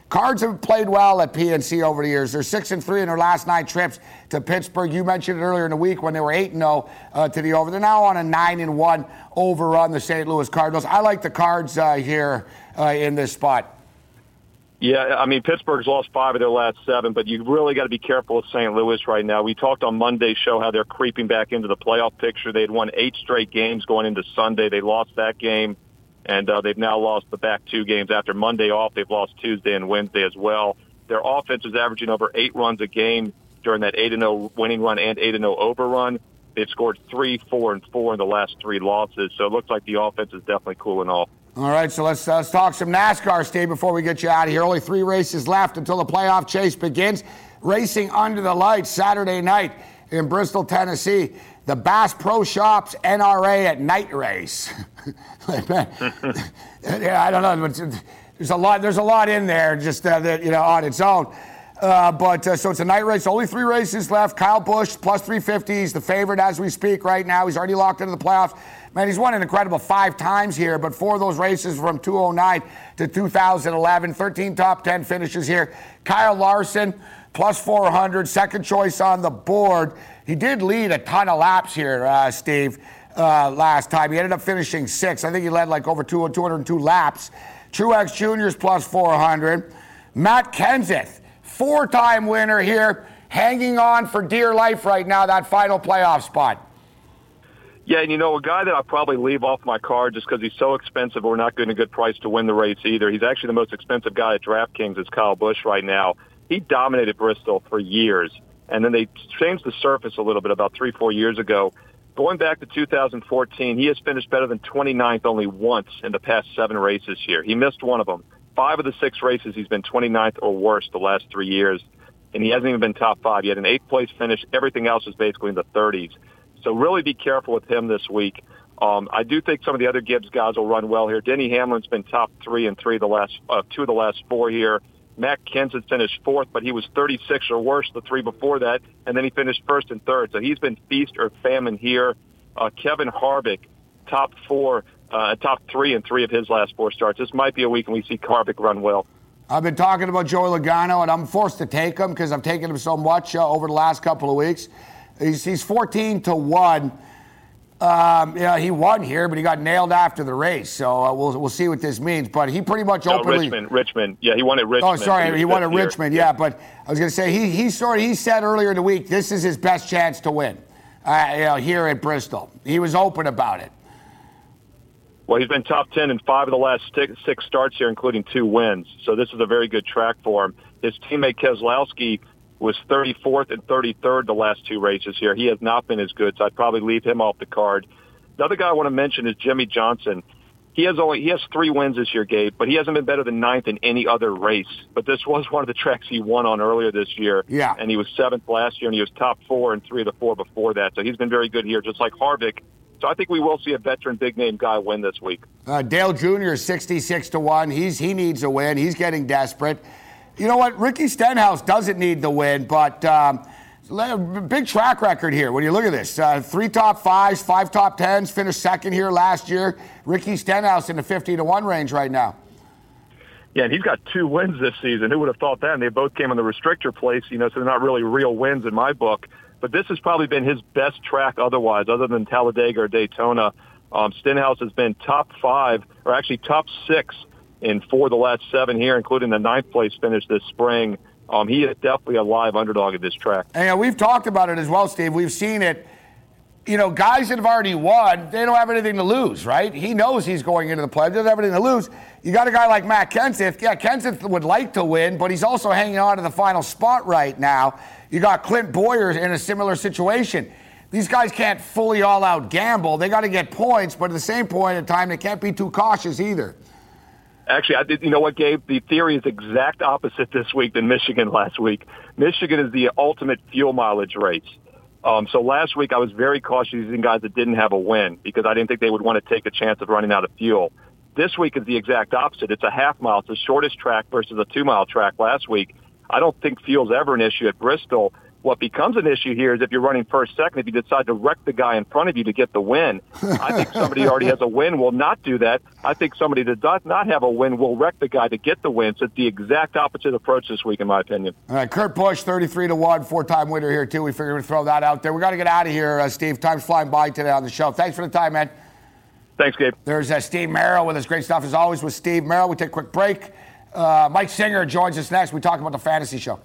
Cards have played well at PNC over the years. They're 6-3 in their last 9 trips to Pittsburgh. You mentioned it earlier in the week when they were 8-0 to the over. They're now on a 9-1 over on the St. Louis Cardinals. I like the Cards here in this spot.
Yeah, I mean, Pittsburgh's lost 5 of their last 7, but you really got to be careful with St. Louis right now. We talked on Monday's show how they're creeping back into the playoff picture. They had won 8 straight games going into Sunday. They lost that game, and they've now lost the back 2 games. After Monday off, they've lost Tuesday and Wednesday as well. Their offense is averaging over 8 runs a game during that 8-0 winning run and 8-0 overrun. They've scored 3, 4, and 4 in the last 3 losses, so it looks like the offense is definitely cooling off.
All right, so let's talk some NASCAR, Steve, before we get you out of here. Only 3 races left until the playoff chase begins. Racing under the lights Saturday night in Bristol, Tennessee. The Bass Pro Shops NRA at night race. Yeah, I don't know. There's a lot in there just on its own. So it's a night race. Only 3 races left. Kyle Busch plus 350. He's the favorite as we speak right now. He's already locked into the playoffs. Man, he's won an incredible 5 times here, but 4 of those races from 2009 to 2011. 13 top 10 finishes here. Kyle Larson plus 400, second choice on the board. He did lead a ton of laps here, Steve, last time. He ended up finishing 6th. I think he led like over 202 laps. Truex Jr. is plus 400. Matt Kenseth, 4-time winner here, hanging on for dear life right now, that final playoff spot.
Yeah, and a guy that I'll probably leave off my card just because he's so expensive, we're not getting a good price to win the race either. He's actually the most expensive guy at DraftKings is Kyle Busch right now. He dominated Bristol for years, and then they changed the surface a little bit about 3-4 years ago. Going back to 2014, he has finished better than 29th only once in the past 7 races here. He missed one of them. 5 of the 6 races, he's been 29th or worse the last 3 years, and he hasn't even been top 5. He had an 8th-place finish. Everything else is basically in the 30s. So really be careful with him this week. I do think some of the other Gibbs guys will run well here. Denny Hamlin's been top 3 in 2 of the last 4 here. Matt Kenseth finished 4th, but he was 36 or worse the 3 before that, and then he finished 1st and 3rd. So he's been feast or famine here. Kevin Harvick, top 3 in 3 of his last 4 starts. This might be a week when we see Harvick run well.
I've been talking about Joey Logano, and I'm forced to take him because I've taken him so much over the last couple of weeks. He's 14-1. He won here, but he got nailed after the race. So we'll see what this means. But he pretty much openly.
Richmond. Yeah, he won at Richmond.
Oh, sorry, he won at Richmond. Yeah, but I was going to say he said earlier in the week this is his best chance to win. Here at Bristol, he was open about it.
Well, he's been top 10 in 5 of the last 6 starts here, including 2 wins. So this is a very good track for him. His teammate Keselowski was 34th and 33rd the last 2 races here. He has not been as good, so I'd probably leave him off the card. The other guy I want to mention is Jimmy Johnson. He has 3 wins this year, Gabe, but he hasn't been better than 9th in any other race. But this was one of the tracks he won on earlier this year. Yeah. And he was 7th last year, and he was top 4 in 3 of the 4 before that. So he's been very good here, just like Harvick. So I think we will see a veteran big-name guy win this week. Dale Jr. is 66-1. He needs a win. He's getting desperate. You know what? Ricky Stenhouse doesn't need the win, but big track record here. When you look at this, 3 top 5s, 5 top 10s, finished 2nd here last year. Ricky Stenhouse in the 50-1 range right now. Yeah, and he's got 2 wins this season. Who would have thought that? And they both came on the restrictor place, so they're not really real wins in my book. But this has probably been his best track otherwise, other than Talladega or Daytona. Stenhouse has been top 5, or actually top 6 in 4 of the last 7 here, including the 9th place finish this spring. He is definitely a live underdog at this track. And we've talked about it as well, Steve. We've seen it. Guys that have already won, they don't have anything to lose, right? He knows he's going into the play. He doesn't have anything to lose. You got a guy like Matt Kenseth. Yeah, Kenseth would like to win, but he's also hanging on to the final spot right now. You got Clint Boyer in a similar situation. These guys can't fully all-out gamble. They got to get points, but at the same point in time, they can't be too cautious either. Actually, you know what, Gabe? The theory is exact opposite this week than Michigan last week. Michigan is the ultimate fuel mileage race. So last week I was very cautious using guys that didn't have a win because I didn't think they would want to take a chance of running out of fuel. This week is the exact opposite. It's a half mile. It's the shortest track versus a 2-mile track last week. I don't think fuel's ever an issue at Bristol. What becomes an issue here is if you're running first, second, if you decide to wreck the guy in front of you to get the win. I think somebody who already has a win will not do that. I think somebody that does not have a win will wreck the guy to get the win. So it's the exact opposite approach this week, in my opinion.
All right, Kurt Busch, 33-1, four-time winner here, too. We figured we'd throw that out there. We got to get out of here, Steve. Time's flying by today on the show. Thanks for the time, man.
Thanks, Gabe.
There's Steve Merrill with us. Great stuff, as always, with Steve Merrill. We take a quick break. Mike Singer joins us next. We talk about the fantasy show.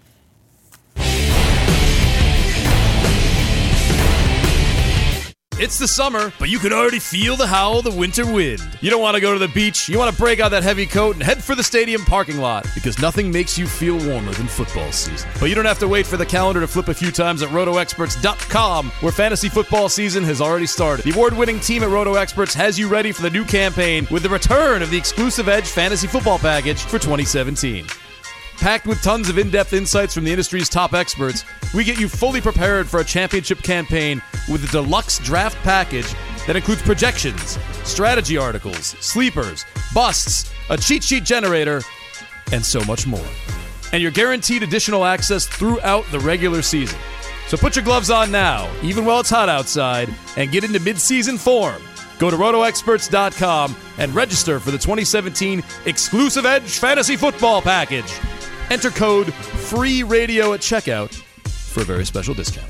It's the summer, but you can already feel the howl of the winter wind. You don't want to go to the beach. You want to break out that heavy coat and head for the stadium parking lot, because nothing makes you feel warmer than football season. But you don't have to wait for the calendar to flip a few times at RotoExperts.com, where fantasy football season has already started. The award-winning team at RotoExperts has you ready for the new campaign with the return of the exclusive Edge Fantasy Football Package for 2017. Packed with tons of in-depth insights from the industry's top experts, we get you fully prepared for a championship campaign with a deluxe draft package that includes projections, strategy articles, sleepers, busts, a cheat sheet generator, and so much more. And you're guaranteed additional access throughout the regular season. So put your gloves on now, even while it's hot outside, and get into mid-season form. Go to RotoExperts.com and register for the 2017 exclusive Edge Fantasy Football Package. Enter code FREERADIO at checkout for a very special discount.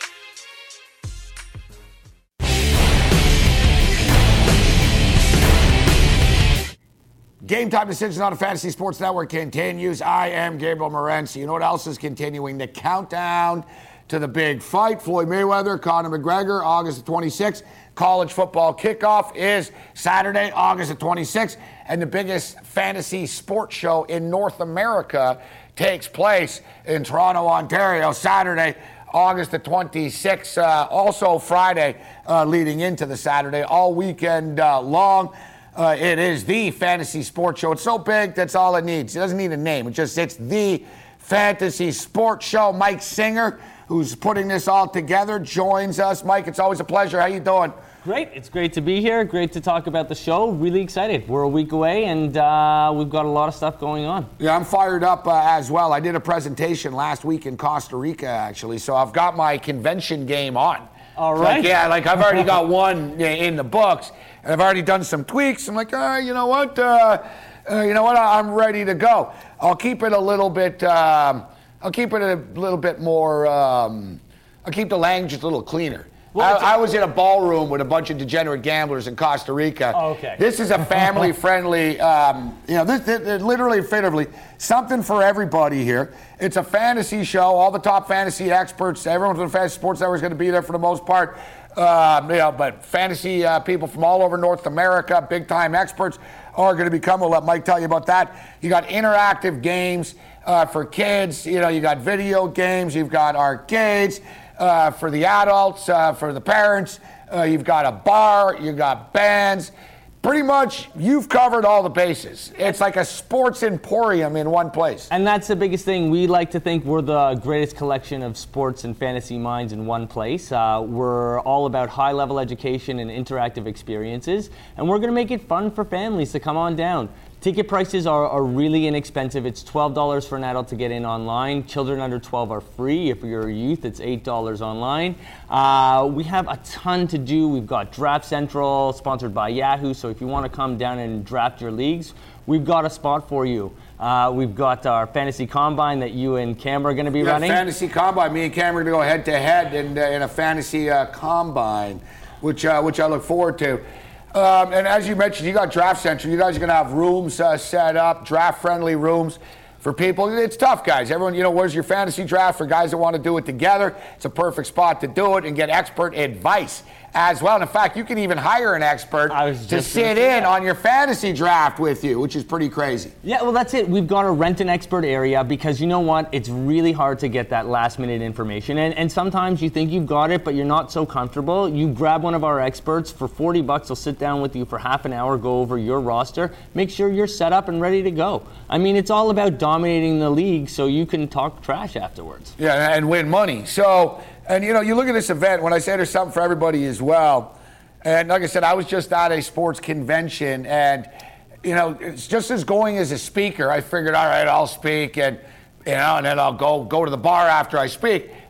Game Time Decisions on the Fantasy Sports Network continues. I am Gabriel Morency. You know what else is continuing? The countdown to the big fight. Floyd Mayweather, Conor McGregor, August the 26th. College football kickoff is Saturday, August the 26th. And the biggest fantasy sports show in North America takes place in Toronto, Ontario, Saturday, August the 26th. Also Friday leading into the Saturday, all weekend long. It is the fantasy sports show. It's so big, that's all it needs. It doesn't need a name. It's the fantasy sports show. Mike Singer, who's putting this all together, joins us. Mike, it's always a pleasure. How you doing?
Great. It's great to be here. Great to talk about the show. Really excited. We're a week away, and we've got a lot of stuff going on.
Yeah, I'm fired up as well. I did a presentation last week in Costa Rica, actually, so I've got my convention game on.
All right.
I've already got one in the books, and I've already done some tweaks. I'm like, you know what? I'm ready to go. I'll keep it a little bit. I'll keep the language just a little cleaner. I was in a ballroom with a bunch of degenerate gamblers in Costa Rica.
Oh, okay.
This is a family-friendly, this literally, figuratively, something for everybody here. It's a fantasy show. All the top fantasy experts, everyone from the Fantasy Sports Network is going to be there for the most part. But fantasy people from all over North America, big-time experts, are going to be coming. We'll let Mike tell you about that. You got interactive games for kids. You got video games. You've got arcades. For the adults, for the parents, you've got a bar, you've got bands. Pretty much, you've covered all the bases. It's like a sports emporium in one place.
And that's the biggest thing. We like to think we're the greatest collection of sports and fantasy minds in one place. We're all about high-level education and interactive experiences, and we're going to make it fun for families to come on down. Ticket prices are really inexpensive. It's $12 for an adult to get in online. Children under 12 are free. If you're a youth, it's $8 online. We have a ton to do. We've got Draft Central, sponsored by Yahoo. So if you want to come down and draft your leagues, we've got a spot for you. We've got our Fantasy Combine that you and Cam are going to be running.
Fantasy Combine. Me and Cam are going to go head-to-head in a Fantasy Combine, which I look forward to. And as you mentioned, you got Draft Central. You guys are going to have rooms set up, draft-friendly rooms for people. It's tough, guys. Everyone, where's your fantasy draft for guys that want to do it together? It's a perfect spot to do it and get expert advice as well. And in fact, you can even hire an expert to sit in on your fantasy draft with you, which is pretty crazy.
Yeah, well, that's it. We've got to rent an expert area because you know what? It's really hard to get that last-minute information. And sometimes you think you've got it, but you're not so comfortable. You grab one of our experts for $40. They'll sit down with you for half an hour, go over your roster, make sure you're set up and ready to go. I mean, it's all about dominating the league so you can talk trash afterwards.
Yeah, and win money. So... And, you look at this event, when I say there's something for everybody as well, and like I said, I was just at a sports convention, and, it's just as going as a speaker, I figured, all right, I'll speak, and then I'll go to the bar after I speak.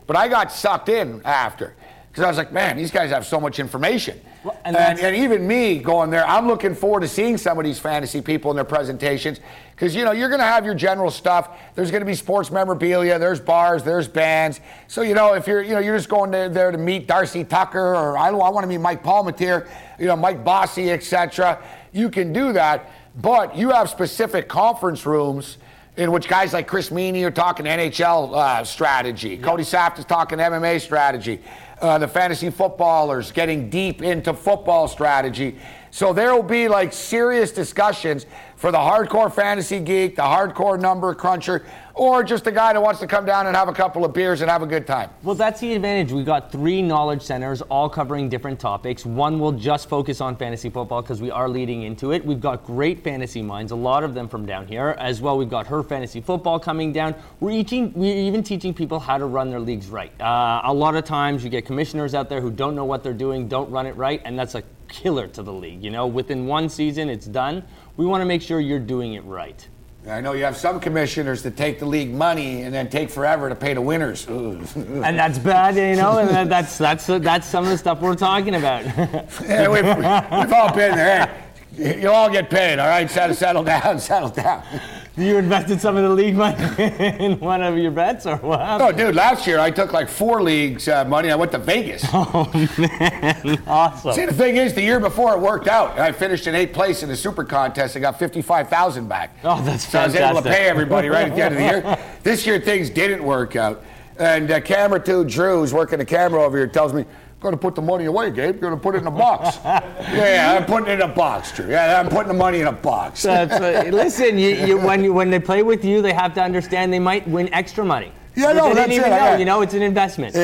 but I got sucked in after because I was like, man, these guys have so much information.
Well,
and even me going there, I'm looking forward to seeing some of these fantasy people in their presentations because, you know, you're going to have your general stuff. There's going to be sports memorabilia. There's bars. There's bands. So, you know, if you're just going there to meet Darcy Tucker or I want to meet Mike Palmetier, you know, Mike Bossy, etc., you can do that. But you have specific conference rooms in which guys like Chris Meany are talking NHL strategy. Yep. Cody Saft is talking MMA strategy. The fantasy footballers getting deep into football strategy. So there will be like serious discussions for the hardcore fantasy geek, the hardcore number cruncher, or just the guy that wants to come down and have a couple of beers and have a good time.
Well, that's the advantage. We've got 3 knowledge centers all covering different topics. One will just focus on fantasy football because we are leading into it. We've got great fantasy minds, a lot of them from down here. As well, we've got Her Fantasy Football coming down. We're even teaching people how to run their leagues right. A lot of times you get commissioners out there who don't know what they're doing, don't run it right, and that's a killer to the league. You know, within one season, it's done. We want to make sure you're doing it right.
I know you have some commissioners that take the league money and then take forever to pay the winners.
And that's bad, you know, and that's some of the stuff we're talking about.
Yeah, we've all been there. Hey, you'll all get paid, all right? Settle down.
You invested some of the league money in one of your bets, or what happened?
Oh, dude, last year I took like 4 leagues money. I went to Vegas.
Oh, man. Awesome.
See, the thing is, the year before it worked out. I finished in 8th place in the super contest. I got $55,000 back.
Oh, that's fantastic.
So I was able to pay everybody right at the end of the year. This year, things didn't work out. And camera 2, Drew, who's working the camera over here, tells me, going to put the money away, Gabe. You're going to put it in a box. Yeah, I'm putting it in a box, Drew. Yeah, I'm putting the money in a box.
Listen, when they play with you, they have to understand they might win extra money.
Yeah, no, that's it. Yeah.
You know, it's an investment.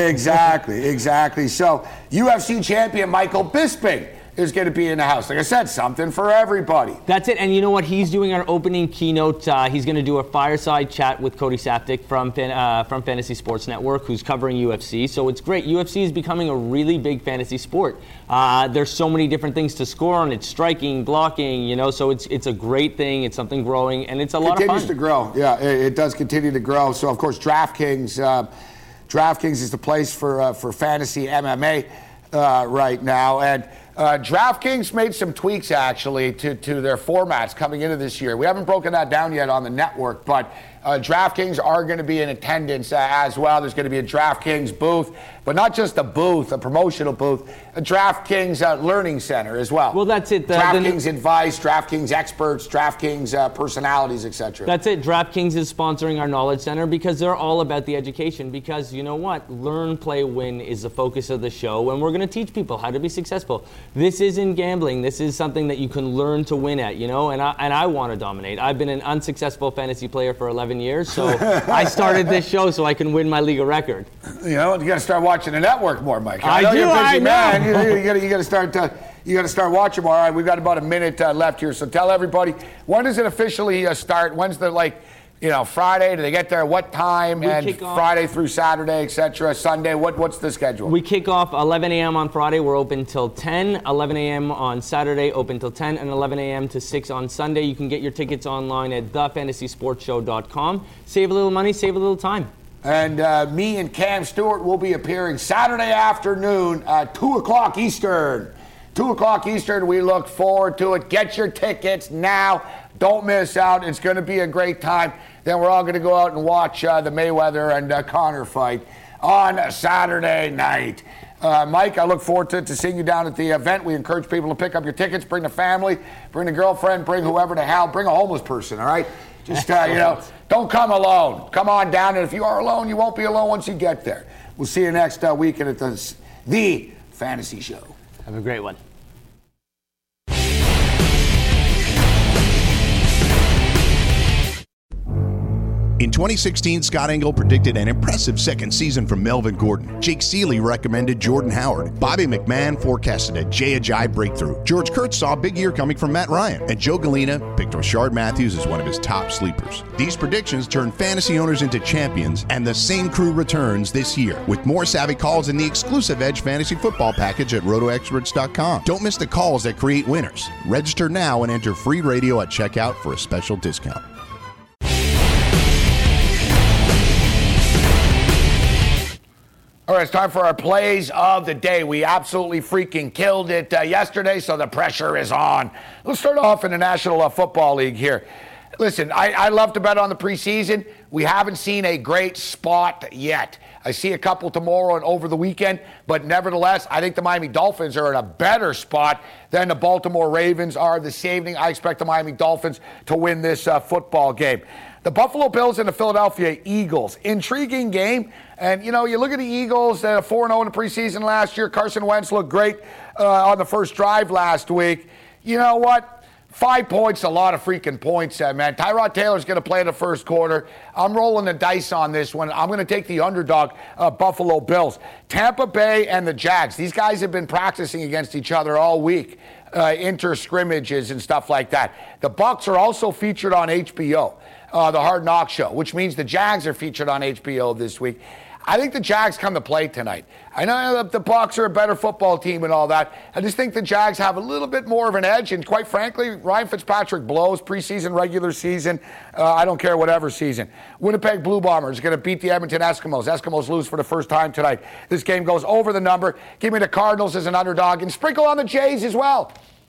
Exactly. So, UFC champion Michael Bisping is going to be in the house. Like I said, something for everybody.
That's it. And you know what? He's doing our opening keynote. He's going to do a fireside chat with Cody Saptic from Fantasy Sports Network, who's covering UFC. So it's great. UFC is becoming a really big fantasy sport. There's so many different things to score on. It's striking, blocking, you know, so it's a great thing. It's something growing, and it's a lot of fun.
Continues to grow. Yeah, it does continue to grow. So, of course, DraftKings is the place for fantasy MMA right now. And DraftKings made some tweaks, actually, to their formats coming into this year. We haven't broken that down yet on the network, but DraftKings are going to be in attendance as well. There's going to be a DraftKings booth, but not just a booth, a promotional booth, a DraftKings learning center as well.
Well, that's it.
DraftKings advice, DraftKings experts, DraftKings personalities, etc.
That's it. DraftKings is sponsoring our Knowledge Center because they're all about the education. Because you know what? Learn, play, win is the focus of the show, and we're going to teach people how to be successful. This isn't gambling. This is something that you can learn to win at, you know, and I want to dominate. I've been an unsuccessful fantasy player for 11 years, so I started this show so I can win my league record.
You know, you got to start watching the network more, Mike.
I know you're a busy man.
You got to start watching more. All right, we've got about a minute left here, so tell everybody, when does it officially start? When's the Friday? Do they get there? What time? And Friday through Saturday, etc. Sunday. What's the schedule?
We kick off 11 a.m. on Friday. We're open till 10. 11 a.m. on Saturday, open till 10, and 11 a.m. to 6 on Sunday. You can get your tickets online at thefantasysportshow.com. Save a little money, save a little time.
And me and Cam Stewart will be appearing Saturday afternoon at 2 o'clock Eastern. 2 o'clock Eastern. We look forward to it. Get your tickets now. Don't miss out. It's going to be a great time. Then we're all going to go out and watch the Mayweather and Conor fight on Saturday night. Mike, I look forward to seeing you down at the event. We encourage people to pick up your tickets, bring the family, bring the girlfriend, bring whoever the hell, bring a homeless person, all right? Just, don't come alone. Come on down, and if you are alone, you won't be alone once you get there. We'll see you next weekend at the Fantasy Show.
Have a great one.
In 2016, Scott Engel predicted an impressive second season from Melvin Gordon. Jake Seeley recommended Jordan Howard. Bobby McMahon forecasted a Jay Ajayi breakthrough. George Kurtz saw a big year coming from Matt Ryan. And Joe Galena picked Rashard Matthews as one of his top sleepers. These predictions turned fantasy owners into champions, and the same crew returns this year with more savvy calls in the exclusive Edge Fantasy Football package at RotoExperts.com. Don't miss the calls that create winners. Register now and enter free radio at checkout for a special discount.
All right, it's time for our plays of the day. We absolutely freaking killed it yesterday, so the pressure is on. Let's start off in the National Football League here. Listen, I love to bet on the preseason. We haven't seen a great spot yet. I see a couple tomorrow and over the weekend, but nevertheless, I think the Miami Dolphins are in a better spot than the Baltimore Ravens are this evening. I expect the Miami Dolphins to win this football game. The Buffalo Bills and the Philadelphia Eagles. Intriguing game. And, you know, you look at the Eagles, 4-0 in the preseason last year. Carson Wentz looked great on the first drive last week. You know what? 5 points, a lot of freaking points, man. Tyrod Taylor's going to play in the first quarter. I'm rolling the dice on this one. I'm going to take the underdog, Buffalo Bills. Tampa Bay and the Jags. These guys have been practicing against each other all week, inter-scrimmages and stuff like that. The Bucs are also featured on HBO, the Hard Knock Show, which means the Jags are featured on HBO this week. I think the Jags come to play tonight. I know that the Bucs are a better football team and all that. I just think the Jags have a little bit more of an edge. And quite frankly, Ryan Fitzpatrick blows preseason, regular season. I don't care whatever season. Winnipeg Blue Bombers are going to beat the Edmonton Eskimos. Eskimos lose for the first time tonight. This game goes over the number. Give me the Cardinals as an underdog and sprinkle on the Jays as well.